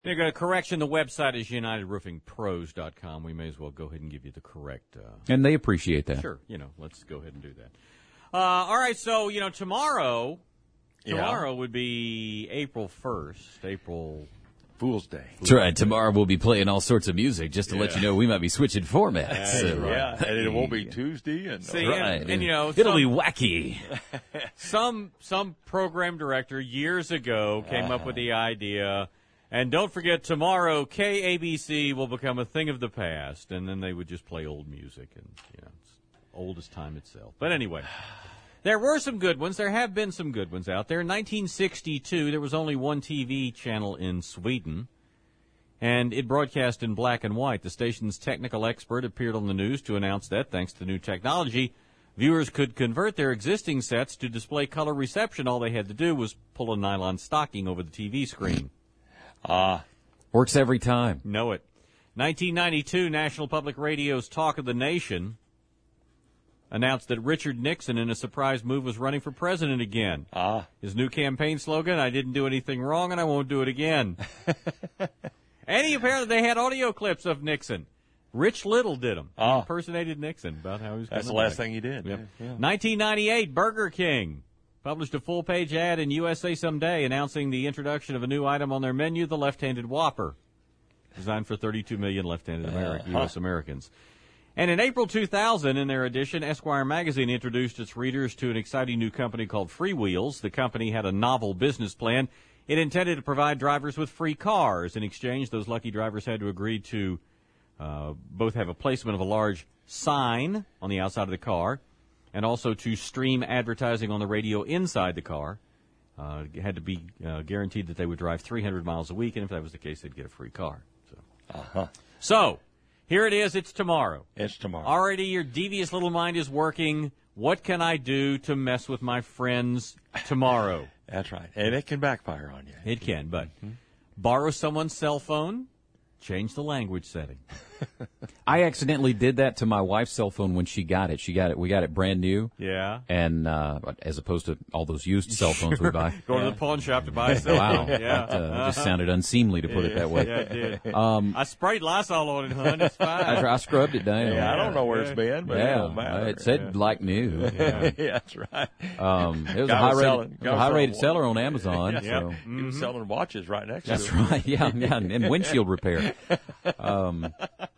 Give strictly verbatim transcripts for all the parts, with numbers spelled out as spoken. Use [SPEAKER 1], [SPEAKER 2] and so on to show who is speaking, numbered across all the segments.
[SPEAKER 1] They've got a correction. The website is united roofing pros dot com. We may as well go ahead and give you the correct. Uh,
[SPEAKER 2] and they appreciate that.
[SPEAKER 1] Sure. You know, let's go ahead and do that. Uh, all right. So, you know, tomorrow, tomorrow yeah. would be April first, April
[SPEAKER 3] Fool's Day.
[SPEAKER 2] That's right. Tomorrow we'll be playing all sorts of music just to yeah. let you know we might be switching formats.
[SPEAKER 3] Hey, so, yeah, uh, and it won't be Tuesday. And
[SPEAKER 1] See,
[SPEAKER 2] right.
[SPEAKER 1] and, and, you know,
[SPEAKER 2] it'll
[SPEAKER 1] some,
[SPEAKER 2] be wacky.
[SPEAKER 1] some some program director years ago came uh-huh. up with the idea. And don't forget, tomorrow, K A B C will become a thing of the past, and then they would just play old music, and, you know, it's old as time itself. But anyway, there were some good ones. There have been some good ones out there. In nineteen sixty-two, there was only one T V channel in Sweden, and it broadcast in black and white. The station's technical expert appeared on the news to announce that, thanks to new technology, viewers could convert their existing sets to display color reception. All they had to do was pull a nylon stocking over the T V screen.
[SPEAKER 2] Ah, uh, works every time.
[SPEAKER 1] Know it. nineteen ninety-two, National Public Radio's Talk of the Nation announced that Richard Nixon, in a surprise move, was running for president again.
[SPEAKER 3] Ah.
[SPEAKER 1] His new campaign slogan, I didn't do anything wrong and I won't do it again. And he, apparently they had audio clips of Nixon. Rich Little did them.
[SPEAKER 3] Ah.
[SPEAKER 1] He impersonated Nixon about how he was
[SPEAKER 3] That's the
[SPEAKER 1] back.
[SPEAKER 3] last thing he did.
[SPEAKER 1] Yep.
[SPEAKER 3] Yeah, yeah.
[SPEAKER 1] nineteen ninety-eight, Burger King published a full-page ad in U S A Someday announcing the introduction of a new item on their menu, the left-handed Whopper, designed for thirty-two million left-handed Ameri- U S Americans. And in April two thousand, in their edition, Esquire magazine introduced its readers to an exciting new company called Freewheels. The company had a novel business plan. It intended to provide drivers with free cars. In exchange, those lucky drivers had to agree to uh, both have a placement of a large sign on the outside of the car and also to stream advertising on the radio inside the car. Uh, it had to be uh, guaranteed that they would drive three hundred miles a week, and if that was the case, they'd get a free car. So,
[SPEAKER 3] uh-huh.
[SPEAKER 1] so here it is. It's tomorrow.
[SPEAKER 3] It's tomorrow.
[SPEAKER 1] Already your devious little mind is working. What can I do to mess with my friends tomorrow?
[SPEAKER 3] That's right. And it can backfire on you.
[SPEAKER 1] It can, but mm-hmm. borrow someone's cell phone, change the language setting.
[SPEAKER 2] I accidentally did that to my wife's cell phone when she got it. She got it. We got it brand new.
[SPEAKER 1] Yeah.
[SPEAKER 2] And uh, as opposed to all those used cell phones
[SPEAKER 1] sure.
[SPEAKER 2] we buy.
[SPEAKER 1] Go
[SPEAKER 2] yeah.
[SPEAKER 1] to the pawn shop to buy a cell
[SPEAKER 2] wow.
[SPEAKER 1] phone. Yeah.
[SPEAKER 2] It uh,
[SPEAKER 1] uh-huh.
[SPEAKER 2] just sounded unseemly to put
[SPEAKER 1] yeah,
[SPEAKER 2] it that way.
[SPEAKER 1] Yeah, it did.
[SPEAKER 2] Um,
[SPEAKER 1] I sprayed Lysol on it, hon. It's fine.
[SPEAKER 2] I, I scrubbed it down.
[SPEAKER 3] Yeah, I don't know where it's been, but
[SPEAKER 2] yeah.
[SPEAKER 3] it don't matter.
[SPEAKER 2] It said
[SPEAKER 1] yeah.
[SPEAKER 2] like new.
[SPEAKER 3] Yeah, yeah that's right.
[SPEAKER 2] Um, it was
[SPEAKER 3] Guy
[SPEAKER 2] a high
[SPEAKER 3] was
[SPEAKER 2] rated,
[SPEAKER 3] selling,
[SPEAKER 2] a high rated seller on Amazon.
[SPEAKER 3] Yeah.
[SPEAKER 2] So.
[SPEAKER 3] Yep. He was
[SPEAKER 1] mm-hmm.
[SPEAKER 3] selling watches right next
[SPEAKER 2] That's
[SPEAKER 3] to it.
[SPEAKER 2] right. Yeah, yeah, and windshield repair. Um,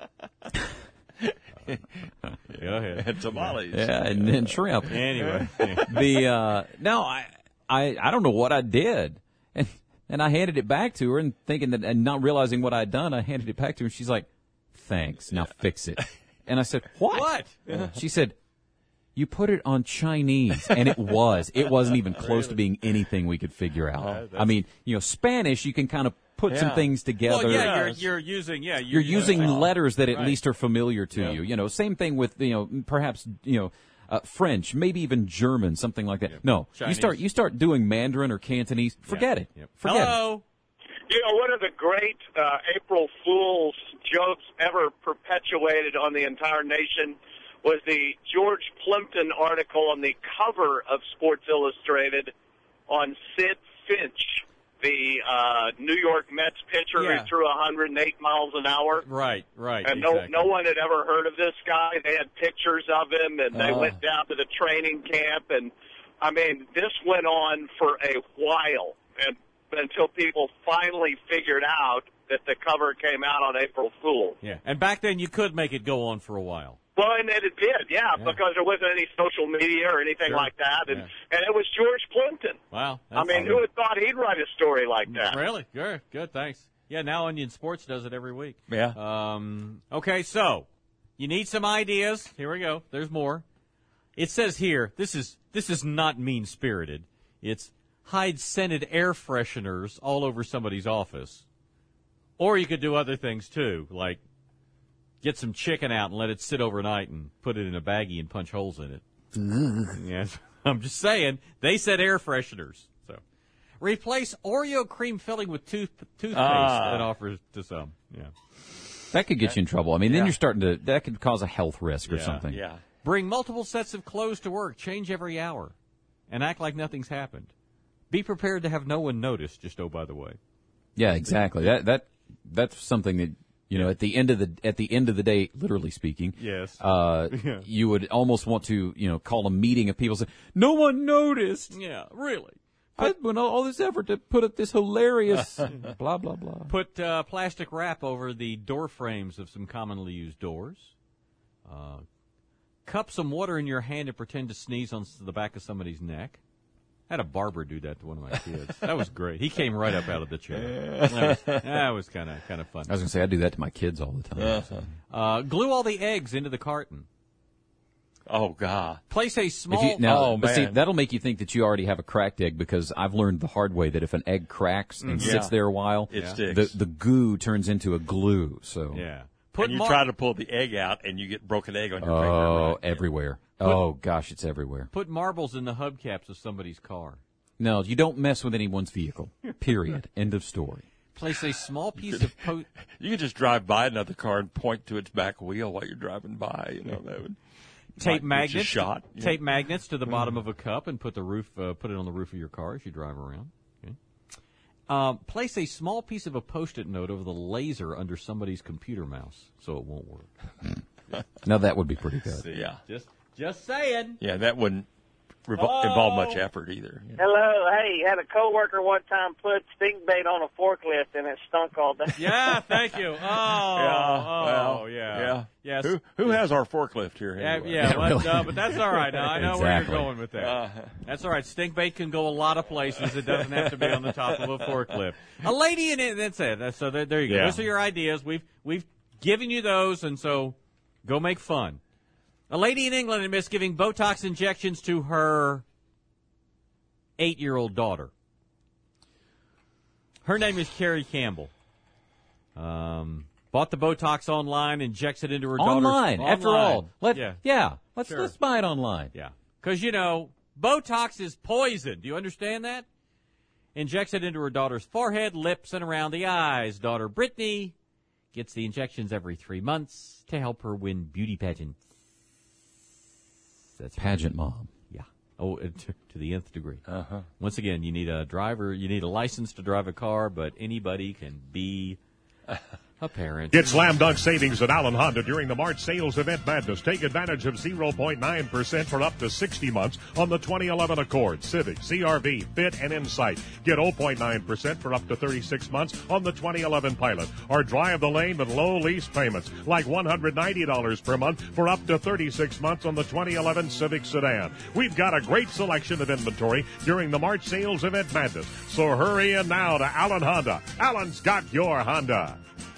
[SPEAKER 1] Go ahead.
[SPEAKER 3] And tamales.
[SPEAKER 2] Yeah, and then shrimp.
[SPEAKER 1] Anyway.
[SPEAKER 2] the uh, no, I, I I don't know what I did, and and I handed it back to her, and thinking that, and not realizing what I'd done, I handed it back to her, and she's like, "Thanks, now fix it." And I said, "What?"
[SPEAKER 1] What?
[SPEAKER 2] Uh, she said, "You put it on Chinese," and it was. It wasn't even close to being anything we could figure out. I mean, you know, Spanish, you can kind of put
[SPEAKER 3] Yeah.
[SPEAKER 2] some things together.
[SPEAKER 1] Well, yeah, you're, you're using, yeah.
[SPEAKER 2] You're using
[SPEAKER 1] uh,
[SPEAKER 2] letters that at
[SPEAKER 1] right.
[SPEAKER 2] least are familiar to
[SPEAKER 1] Yeah.
[SPEAKER 2] you. You know, same thing with, you know, perhaps, you know, uh, French, maybe even German, something like that.
[SPEAKER 1] Yeah.
[SPEAKER 2] No,
[SPEAKER 1] Chinese.
[SPEAKER 2] you start you start doing Mandarin or Cantonese. Forget
[SPEAKER 1] Yeah.
[SPEAKER 2] it.
[SPEAKER 1] Yep.
[SPEAKER 2] Forget
[SPEAKER 1] Hello.
[SPEAKER 4] You know, one of the great uh, April Fool's jokes ever perpetuated on the entire nation was the George Plimpton article on the cover of Sports Illustrated on Sid Finch, the uh, New York Mets pitcher
[SPEAKER 1] Yeah.
[SPEAKER 4] who threw one hundred eight miles an hour.
[SPEAKER 1] Right, right.
[SPEAKER 4] And
[SPEAKER 1] exactly.
[SPEAKER 4] no, no one had ever heard of this guy. They had pictures of him, and they
[SPEAKER 2] Oh.
[SPEAKER 4] went down to the training camp. And, I mean, this went on for a while and until people finally figured out that the cover came out on April Fool's.
[SPEAKER 1] Yeah, and back then you could make it go on for a while.
[SPEAKER 4] Well, and it did, yeah,
[SPEAKER 1] Yeah.
[SPEAKER 4] because there wasn't any social media or anything
[SPEAKER 1] Sure.
[SPEAKER 4] like that. And,
[SPEAKER 1] Yeah.
[SPEAKER 4] and it was George Plimpton.
[SPEAKER 1] Wow.
[SPEAKER 4] I mean, who had thought he'd write a story like that?
[SPEAKER 1] Really? Good, good, thanks. Yeah, now Onion Sports does it every week.
[SPEAKER 3] Yeah.
[SPEAKER 1] Um, okay, so you need some ideas. Here we go. There's more. It says here, this is this is not mean-spirited. It's hide scented air fresheners all over somebody's office. Or you could do other things, too, like get some chicken out and let it sit overnight and put it in a baggie and punch holes in it. Yes, I'm just saying. They said air fresheners. So replace Oreo cream filling with tooth toothpaste.
[SPEAKER 3] Ah.
[SPEAKER 1] It offers to some. Yeah.
[SPEAKER 2] That could get you in trouble. I mean,
[SPEAKER 3] Yeah.
[SPEAKER 2] then you're starting to, that could cause a health risk or
[SPEAKER 1] Yeah.
[SPEAKER 2] something.
[SPEAKER 3] Yeah.
[SPEAKER 1] Bring multiple sets of clothes to work. Change every hour, and act like nothing's happened. Be prepared to have no one notice. Just oh, by the way.
[SPEAKER 2] Yeah, exactly. That that that's something that you know at the end of the at the end of the day, literally speaking.
[SPEAKER 1] Yes.
[SPEAKER 2] Uh,
[SPEAKER 1] Yeah.
[SPEAKER 2] You would almost want to you know call a meeting of people. Say, no one noticed.
[SPEAKER 1] Yeah, really.
[SPEAKER 2] I went all, all this effort to put up this hilarious blah blah blah.
[SPEAKER 1] Put uh, plastic wrap over the door frames of some commonly used doors. Uh, cup some water in your hand and pretend to sneeze on the back of somebody's neck. I had a barber do that to one of my kids. That was great. He came right up out of the chair. That was kind of kind of fun.
[SPEAKER 2] I was going to say I do that to my kids all the time.
[SPEAKER 3] Uh,
[SPEAKER 2] so.
[SPEAKER 1] Uh, glue all the eggs into the carton.
[SPEAKER 3] Oh, God.
[SPEAKER 1] Place a small.
[SPEAKER 2] If you, now,
[SPEAKER 3] Oh,
[SPEAKER 2] but see,
[SPEAKER 3] man.
[SPEAKER 2] that'll make you think that you already have a cracked egg because I've learned the hard way that if an egg cracks and
[SPEAKER 3] Yeah.
[SPEAKER 2] sits there a while,
[SPEAKER 3] It
[SPEAKER 1] Yeah.
[SPEAKER 3] sticks.
[SPEAKER 2] the the goo turns into a glue. So
[SPEAKER 1] Yeah. Put
[SPEAKER 3] and you
[SPEAKER 1] mar-
[SPEAKER 3] try to pull the egg out, and you get broken egg on your finger.
[SPEAKER 2] oh,
[SPEAKER 3] right?
[SPEAKER 2] everywhere. Oh gosh, it's everywhere.
[SPEAKER 1] Put marbles in the hubcaps of somebody's car.
[SPEAKER 2] No, you don't mess with anyone's vehicle. Period. End of story.
[SPEAKER 1] Place a small piece of po-
[SPEAKER 3] You could just drive by another car and point to its back wheel while you're driving by. You know that would
[SPEAKER 1] tape
[SPEAKER 3] might get you
[SPEAKER 1] magnets.
[SPEAKER 3] shot.
[SPEAKER 1] Tape magnets to the bottom of a cup and put the roof. Uh, put it on the roof of your car as you drive around. Okay. Um, place a small piece of a Post-it note over the laser under somebody's computer mouse so it won't work.
[SPEAKER 2] Now that would be pretty good.
[SPEAKER 3] Yeah,
[SPEAKER 1] Just, just saying.
[SPEAKER 3] yeah. That wouldn't revol-
[SPEAKER 1] Hello?
[SPEAKER 3] involve much effort either. you know.
[SPEAKER 5] Hello. Hey, had a coworker one time put stink bait on a forklift and it stunk all day.
[SPEAKER 1] Yeah, thank you. Oh,
[SPEAKER 3] Yeah,
[SPEAKER 1] oh,
[SPEAKER 3] well,
[SPEAKER 1] yeah,
[SPEAKER 3] yeah.
[SPEAKER 1] Yes.
[SPEAKER 3] Who who has our forklift here?
[SPEAKER 1] Yeah,
[SPEAKER 3] Anyway?
[SPEAKER 1] yeah,
[SPEAKER 2] Yeah,
[SPEAKER 1] but,
[SPEAKER 2] really.
[SPEAKER 1] uh, but that's all right. Now, I know
[SPEAKER 2] Exactly.
[SPEAKER 1] where you're going with that.
[SPEAKER 3] Uh,
[SPEAKER 1] That's all right. Stink bait can go a lot of places. It doesn't have to be on the top of a forklift. A lady in it. That's it. That's, so there, there you go.
[SPEAKER 3] Yeah.
[SPEAKER 1] Those are your ideas. We've we've given you those, and so go make fun. A lady in England admits giving Botox injections to her eight-year-old daughter. Her name is Carrie Campbell. Um, bought the Botox online, injects it into her daughter's
[SPEAKER 2] Online, after all. Let,
[SPEAKER 1] yeah.
[SPEAKER 2] yeah. Let's
[SPEAKER 1] Sure.
[SPEAKER 2] let's buy it online.
[SPEAKER 1] Yeah. Because, you know, Botox is poison. Do you understand that? Injects it into her daughter's forehead, lips, and around the eyes. Daughter Brittany gets the injections every three months to help her win beauty pageants. That's
[SPEAKER 2] Pageant mom.
[SPEAKER 1] Yeah. Oh, uh, to, to the nth degree.
[SPEAKER 3] uh-huh.
[SPEAKER 1] Once again, you need a driver. You need a license to drive a car, but anybody can be a parent.
[SPEAKER 6] Get slam dunk savings at Allen Honda during the March sales event madness. Take advantage of zero point nine percent for up to sixty months on the twenty eleven Accord, Civic, C R V, Fit, and Insight. Get zero point nine percent for up to thirty-six months on the twenty eleven Pilot. Or drive the lane with low lease payments, like one hundred ninety dollars per month for up to thirty-six months on the twenty eleven Civic Sedan. We've got a great selection of inventory during the March sales event madness. So hurry in now to Allen Honda. Allen's got your Honda.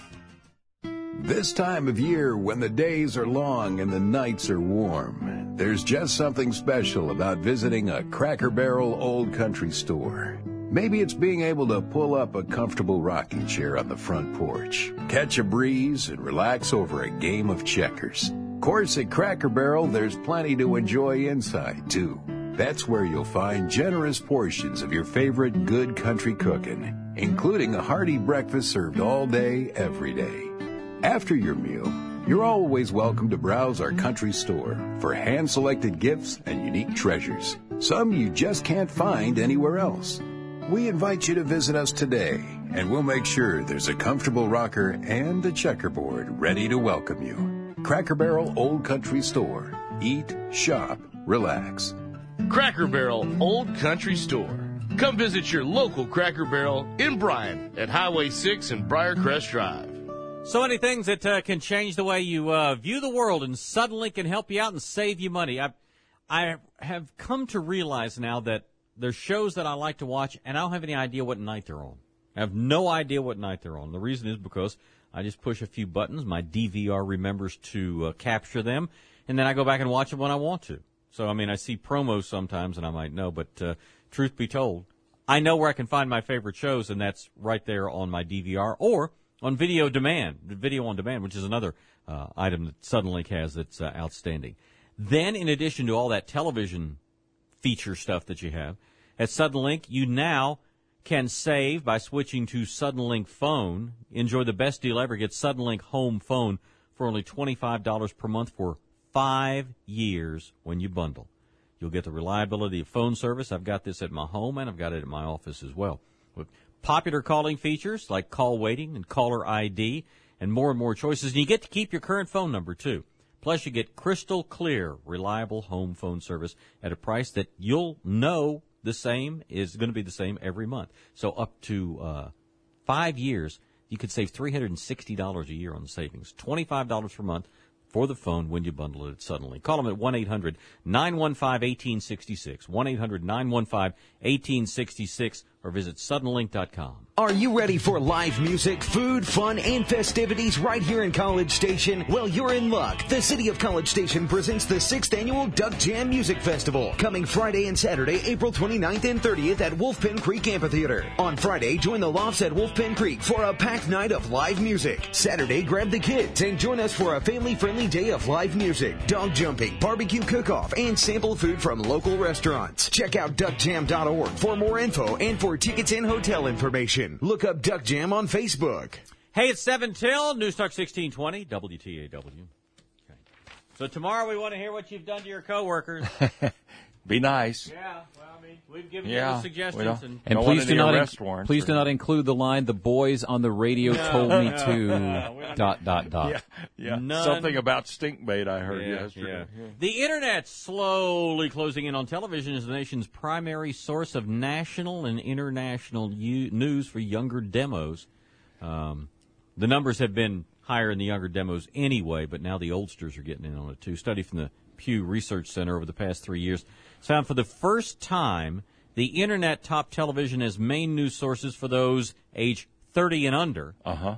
[SPEAKER 7] This time of year, when the days are long and the nights are warm, there's just something special about visiting a Cracker Barrel Old Country store. Maybe it's being able to pull up a comfortable rocking chair on the front porch, catch a breeze, and relax over a game of checkers. Of course, at Cracker Barrel, there's plenty to enjoy inside, too. That's where you'll find generous portions of your favorite good country cooking, including a hearty breakfast served all day, every day. After your meal, you're always welcome to browse our country store for hand-selected gifts and unique treasures, some you just can't find anywhere else. We invite you to visit us today, and we'll make sure there's a comfortable rocker and a checkerboard ready to welcome you. Cracker Barrel Old Country Store. Eat, shop, relax.
[SPEAKER 8] Cracker Barrel Old Country Store. Come visit your local Cracker Barrel in Bryan at Highway six and Briarcrest Drive.
[SPEAKER 1] So many things that uh, can change the way you uh, view the world and suddenly can help you out and save you money. I, I have come to realize now that there's shows that I like to watch, and I don't have any idea what night they're on. I have no idea what night they're on. The reason is because I just push a few buttons. My D V R remembers to uh, capture them, and then I go back and watch them when I want to. So, I mean, I see promos sometimes, and I might know, but uh, truth be told, I know where I can find my favorite shows, and that's right there on my D V R or on video demand, video on demand, which is another uh, item that Suddenlink has that's uh, outstanding. Then, in addition to all that television feature stuff that you have, at Suddenlink, you now can save by switching to Suddenlink Phone. Enjoy the best deal ever. Get Suddenlink Home Phone for only twenty-five dollars per month for five years when you bundle. You'll get the reliability of phone service. I've got this at my home, and I've got it at my office as well. With popular calling features like call waiting and caller I D and more and more choices. And you get to keep your current phone number, too. Plus, you get crystal clear, reliable home phone service at a price that you'll know the same is going to be the same every month. So up to uh, five years, you could save three hundred sixty dollars a year on the savings, twenty-five dollars per month for the phone when you bundle it suddenly. Call them at one eight hundred nine one five one eight six six, one eight hundred nine one five one eight six six, or visit suddenlink dot com.
[SPEAKER 9] Are you ready for live music, food, fun, and festivities right here in College Station? Well, you're in luck. The City of College Station presents the sixth Annual Duck Jam Music Festival, coming Friday and Saturday, April twenty-ninth and thirtieth at Wolfpen Creek Amphitheater. On Friday, join the Lofts at Wolfpen Creek for a packed night of live music. Saturday, grab the kids and join us for a family-friendly day of live music, dog jumping, barbecue cook-off, and sample food from local restaurants. Check out duck jam dot org for more info and for tickets and hotel information. Look up Duck Jam on Facebook.
[SPEAKER 1] Hey, it's seven till, News Talk sixteen twenty, W T A W. Okay. So tomorrow we want to hear what you've done to your coworkers.
[SPEAKER 3] Be nice.
[SPEAKER 1] Yeah, well, I mean, we've given
[SPEAKER 3] Yeah,
[SPEAKER 1] you the suggestions. And,
[SPEAKER 2] And
[SPEAKER 3] Don't
[SPEAKER 2] please
[SPEAKER 3] want
[SPEAKER 2] do
[SPEAKER 3] any
[SPEAKER 2] not
[SPEAKER 3] arrest
[SPEAKER 2] in-
[SPEAKER 3] warrants
[SPEAKER 2] please
[SPEAKER 3] or-
[SPEAKER 2] do not include the line "the boys on the radio
[SPEAKER 1] No,
[SPEAKER 2] told me
[SPEAKER 1] no,
[SPEAKER 2] to."
[SPEAKER 1] no, we don't
[SPEAKER 2] dot dot dot.
[SPEAKER 3] Yeah, yeah.
[SPEAKER 1] None.
[SPEAKER 3] Something about stink bait I heard
[SPEAKER 1] Yeah,
[SPEAKER 3] yesterday.
[SPEAKER 1] yeah. The Internet slowly closing in on television as the nation's primary source of national and international u- news for younger demos. Um, the numbers have been higher in the younger demos anyway, but now the oldsters are getting in on it too. Study from the Pew Research Center over the past three years found for the first time the Internet topped television as main news sources for those age thirty and under.
[SPEAKER 3] Uh-huh.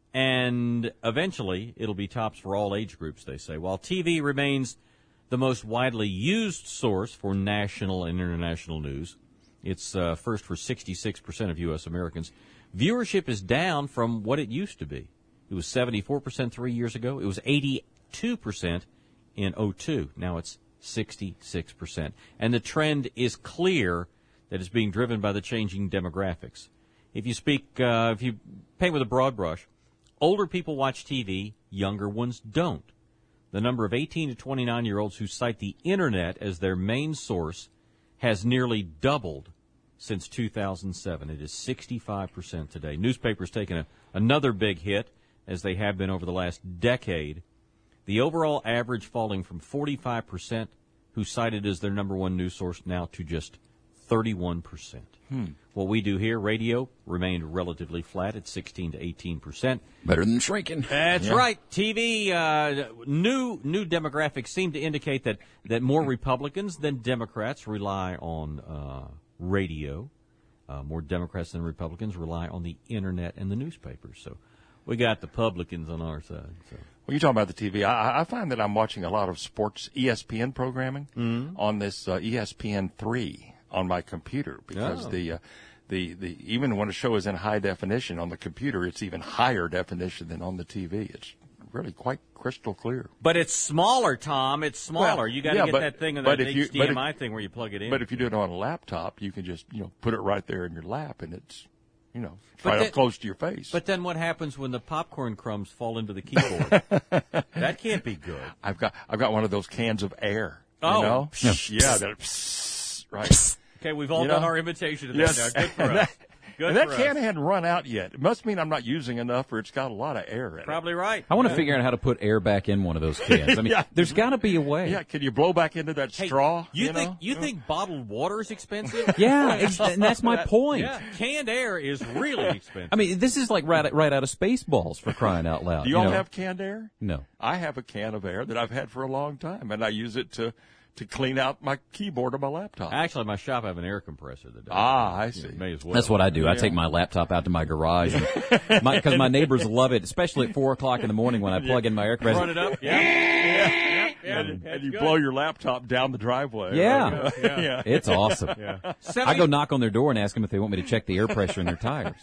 [SPEAKER 1] And eventually, it'll be tops for all age groups, they say. While T V remains the most widely used source for national and international news, it's uh, first for sixty-six percent of U S Americans. Viewership is down from what it used to be. It was seventy-four percent three years ago. It was eighty-two percent in oh two. Now it's sixty-six percent. And the trend is clear that it's being driven by the changing demographics. If you speak, uh, if you paint with a broad brush, older people watch T V, younger ones don't. The number of eighteen to twenty-nine-year-olds who cite the Internet as their main source has nearly doubled since two thousand seven. It is sixty-five percent today. Newspapers taking a, another big hit, as they have been over the last decade. The overall average falling from forty-five percent who cite it as their number one news source now to just thirty-one percent.
[SPEAKER 3] Hmm.
[SPEAKER 1] What we do here, radio, remained relatively flat at sixteen to eighteen percent.
[SPEAKER 2] Better than shrinking.
[SPEAKER 1] That's
[SPEAKER 3] Yeah.
[SPEAKER 1] right. T V, uh, new new demographics seem to indicate that, that more Republicans than Democrats rely on uh, radio. Uh, more Democrats than Republicans rely on the Internet and the newspapers. So we got the publicans on our side. So.
[SPEAKER 3] When you talk about the T V, I, I find that I'm watching a lot of sports E S P N programming
[SPEAKER 1] Mm-hmm.
[SPEAKER 3] on this uh, E S P N three on my computer because
[SPEAKER 1] Oh.
[SPEAKER 3] the, uh, the the even when a show is in high definition on the computer, it's even higher definition than on the T V. It's really quite crystal clear.
[SPEAKER 1] But it's smaller, Tom. It's smaller.
[SPEAKER 3] Well,
[SPEAKER 1] you got to
[SPEAKER 3] yeah,
[SPEAKER 1] get
[SPEAKER 3] but-
[SPEAKER 1] that thing on
[SPEAKER 3] but
[SPEAKER 1] that
[SPEAKER 3] if you-
[SPEAKER 1] H D M I
[SPEAKER 3] but if-
[SPEAKER 1] thing where you plug it in.
[SPEAKER 3] But if you do it on a laptop, you can just you know put it right there in your lap, and it's you know
[SPEAKER 1] But
[SPEAKER 3] right
[SPEAKER 1] that-
[SPEAKER 3] up close to your face.
[SPEAKER 1] But then what happens when the popcorn crumbs fall into the keyboard? That can't be good.
[SPEAKER 3] I've got I've got one of those cans of air.
[SPEAKER 1] Oh.
[SPEAKER 3] You know?
[SPEAKER 1] Yeah.
[SPEAKER 3] yeah, that psst, right.
[SPEAKER 1] Okay, we've all
[SPEAKER 3] You
[SPEAKER 1] done
[SPEAKER 3] know?
[SPEAKER 1] our imitation of
[SPEAKER 3] Yes.
[SPEAKER 1] that now. Good for
[SPEAKER 3] And
[SPEAKER 1] us.
[SPEAKER 3] that-
[SPEAKER 1] Good
[SPEAKER 3] and that
[SPEAKER 1] for
[SPEAKER 3] can
[SPEAKER 1] us.
[SPEAKER 3] hadn't run out yet. It must mean I'm not using enough, or it's got a lot of air in
[SPEAKER 1] Probably right.
[SPEAKER 2] I want to figure out how to put air back in one of those cans. I mean,
[SPEAKER 3] Yeah.
[SPEAKER 2] there's got to be a
[SPEAKER 3] it.
[SPEAKER 2] way.
[SPEAKER 3] Yeah, can you blow back into that
[SPEAKER 1] Hey,
[SPEAKER 3] straw?
[SPEAKER 1] You,
[SPEAKER 3] You,
[SPEAKER 1] think
[SPEAKER 3] know?
[SPEAKER 1] you think bottled water is expensive?
[SPEAKER 2] Yeah, ex- and that's my point.
[SPEAKER 1] Yeah, canned air is really expensive.
[SPEAKER 2] I mean, this is like right, right out of Spaceballs, for crying out loud.
[SPEAKER 3] Do you all
[SPEAKER 2] know?
[SPEAKER 3] have canned air?
[SPEAKER 2] No.
[SPEAKER 3] I have a can of air that I've had for a long time, and I use it to to clean out my keyboard of my laptop.
[SPEAKER 1] Actually, my shop have an air compressor that does.
[SPEAKER 3] Ah, I
[SPEAKER 1] it.
[SPEAKER 3] see.
[SPEAKER 1] You may as well.
[SPEAKER 2] That's what I do. I
[SPEAKER 3] Yeah.
[SPEAKER 2] take my laptop out to my garage because my, 'cause my neighbors love it, especially at four o'clock in the morning when I plug in my air compressor.
[SPEAKER 1] Run it up. Yeah. yeah. yeah. yeah.
[SPEAKER 3] and,
[SPEAKER 1] That's
[SPEAKER 3] and you
[SPEAKER 1] good.
[SPEAKER 3] blow your laptop down the driveway.
[SPEAKER 2] Yeah.
[SPEAKER 3] yeah. yeah.
[SPEAKER 2] It's awesome.
[SPEAKER 1] Yeah.
[SPEAKER 2] I go knock on their door and ask them if they want me to check the air pressure in their tires.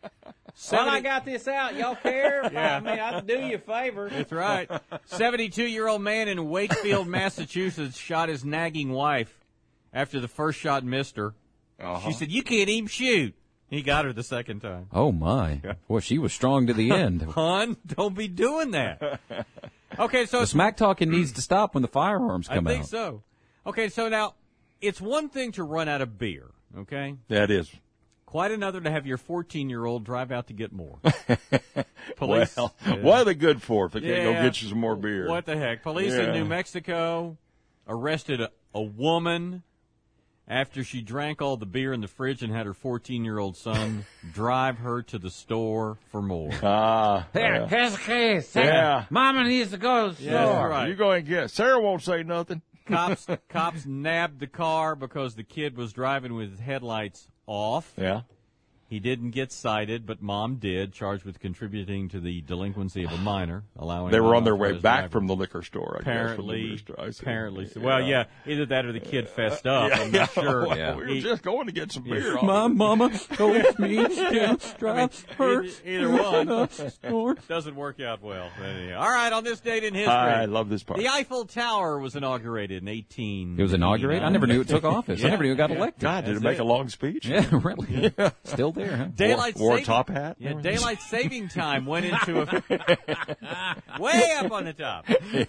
[SPEAKER 1] Well, I
[SPEAKER 5] got this out. Y'all care?
[SPEAKER 1] Yeah.
[SPEAKER 5] I mean, I'll do you a favor.
[SPEAKER 1] That's right. seventy-two-year-old man in Wakefield, Massachusetts, shot his nagging wife after the first shot missed her.
[SPEAKER 3] Uh-huh.
[SPEAKER 1] She said, "You can't even shoot." He got her the second time.
[SPEAKER 2] Oh, my. Boy, she was strong to the end.
[SPEAKER 1] Hon, don't be doing that. Okay, so
[SPEAKER 2] The smack talking needs to stop when the firearms
[SPEAKER 1] I
[SPEAKER 2] come
[SPEAKER 1] think
[SPEAKER 2] out.
[SPEAKER 1] so. Okay, so now it's one thing to run out of beer. Okay,
[SPEAKER 3] That is.
[SPEAKER 1] Quite another to have your fourteen-year-old drive out to get more. Police.
[SPEAKER 3] Well,
[SPEAKER 1] yeah.
[SPEAKER 3] what are they good for if they can't
[SPEAKER 1] Yeah.
[SPEAKER 3] go get you some more beer?
[SPEAKER 1] What the heck? Police
[SPEAKER 3] Yeah.
[SPEAKER 1] in New Mexico arrested a, a woman after she drank all the beer in the fridge and had her fourteen-year-old son drive her to the store for more.
[SPEAKER 3] Ah.
[SPEAKER 10] Here,
[SPEAKER 3] yeah.
[SPEAKER 10] here's the keys.
[SPEAKER 3] Yeah.
[SPEAKER 10] Mama needs to go to the
[SPEAKER 1] Yeah,
[SPEAKER 10] store.
[SPEAKER 1] that's right.
[SPEAKER 3] You go and get. Sarah won't say nothing.
[SPEAKER 1] Cops cops nabbed the car because the kid was driving with his headlights off.
[SPEAKER 3] Yeah.
[SPEAKER 1] He didn't get cited, but mom did, charged with contributing to the delinquency of a minor, allowing.
[SPEAKER 3] They were on their way
[SPEAKER 1] unauthorized
[SPEAKER 3] back
[SPEAKER 1] driving.
[SPEAKER 3] from the liquor store. I
[SPEAKER 1] Apparently,
[SPEAKER 3] guess, from the beer store. I see.
[SPEAKER 1] apparently. So.
[SPEAKER 3] Yeah.
[SPEAKER 1] Well, yeah, either that or the kid fessed up. I'm not sure.
[SPEAKER 3] Well,
[SPEAKER 2] Yeah.
[SPEAKER 3] we were
[SPEAKER 1] He-
[SPEAKER 3] just going to get some beer.
[SPEAKER 2] My mama told me to drive
[SPEAKER 1] I mean,
[SPEAKER 2] her
[SPEAKER 1] either, either one
[SPEAKER 2] to the store.
[SPEAKER 1] doesn't work out well. Anyhow. All right, on this date in history,
[SPEAKER 3] I love this part.
[SPEAKER 1] the Eiffel Tower was inaugurated in eighteen.
[SPEAKER 2] It was inaugurated? I never knew it took office. I never knew it got elected.
[SPEAKER 3] God, did it
[SPEAKER 1] That's
[SPEAKER 3] make
[SPEAKER 1] it.
[SPEAKER 3] a long speech?
[SPEAKER 2] Yeah, really. Still there, huh?
[SPEAKER 1] Daylight
[SPEAKER 3] Wore, wore a
[SPEAKER 1] saving-
[SPEAKER 3] top hat?
[SPEAKER 1] Yeah, daylight saving time went into a way up on the top.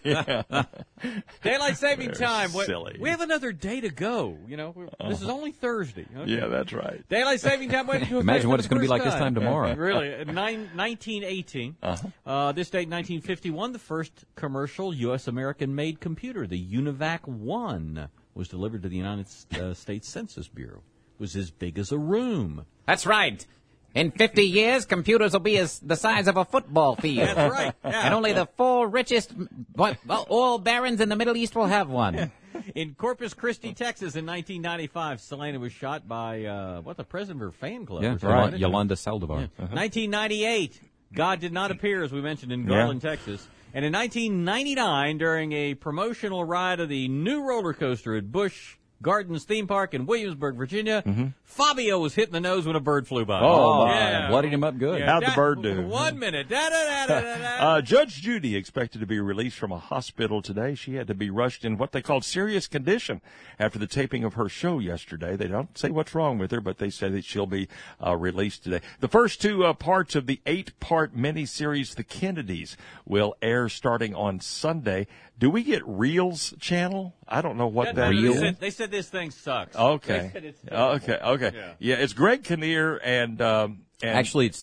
[SPEAKER 1] Daylight saving
[SPEAKER 3] They're
[SPEAKER 1] time. went-
[SPEAKER 3] silly.
[SPEAKER 1] We have another day to go. You know, We're- this is only Thursday. Okay.
[SPEAKER 3] Yeah, that's right.
[SPEAKER 1] Daylight saving time went into effect
[SPEAKER 2] Imagine
[SPEAKER 1] for
[SPEAKER 2] what
[SPEAKER 1] the
[SPEAKER 2] it's gonna be
[SPEAKER 1] first
[SPEAKER 2] like this time tomorrow.
[SPEAKER 1] Really, uh, nine, nineteen eighteen.
[SPEAKER 3] Uh-huh.
[SPEAKER 1] Uh, this date, nineteen fifty-one, the first commercial U S American-made computer, the UNIVAC one, was delivered to the United uh, States Census Bureau. It was as big as a room.
[SPEAKER 10] That's right. In fifty years, computers will be as the size of a football field.
[SPEAKER 1] That's right. Yeah.
[SPEAKER 10] And only the four richest what, well, oil barons in the Middle East will have one.
[SPEAKER 1] In Corpus Christi, Texas, in nineteen ninety-five, Selena was shot by, uh, what, the president of her fan club?
[SPEAKER 2] Yeah,
[SPEAKER 1] or something, wasn't it?
[SPEAKER 2] Yolanda Saldivar.
[SPEAKER 1] nineteen ninety-eight, God did not appear, as we mentioned, in Garland, Texas. And in nineteen ninety-nine, during a promotional ride of the new roller coaster at Busch Gardens Theme Park in Williamsburg, Virginia, Fabio was hit in the nose when a bird flew by.
[SPEAKER 3] Oh, my.
[SPEAKER 1] yeah.
[SPEAKER 2] Bloodied him up good.
[SPEAKER 3] How'd the
[SPEAKER 1] Da-
[SPEAKER 3] bird do?
[SPEAKER 1] One minute. Da, da, da, da, da, da.
[SPEAKER 3] Uh, Judge Judy expected to be released from a hospital today. She had to be rushed in what they called serious condition after the taping of her show yesterday. They don't say what's wrong with her, but they say that she'll be uh, released today. The first two uh, parts of the eight-part miniseries, The Kennedys, will air starting on Sunday. Do we get Reels channel? I don't know what
[SPEAKER 1] No,
[SPEAKER 3] that
[SPEAKER 1] no,
[SPEAKER 3] is.
[SPEAKER 1] no, they, said, they said this thing sucks.
[SPEAKER 3] Okay.
[SPEAKER 1] They said it's terrible.
[SPEAKER 3] Okay. Okay.
[SPEAKER 1] Yeah.
[SPEAKER 3] Yeah, it's Greg Kinnear and um, and
[SPEAKER 2] Actually, it's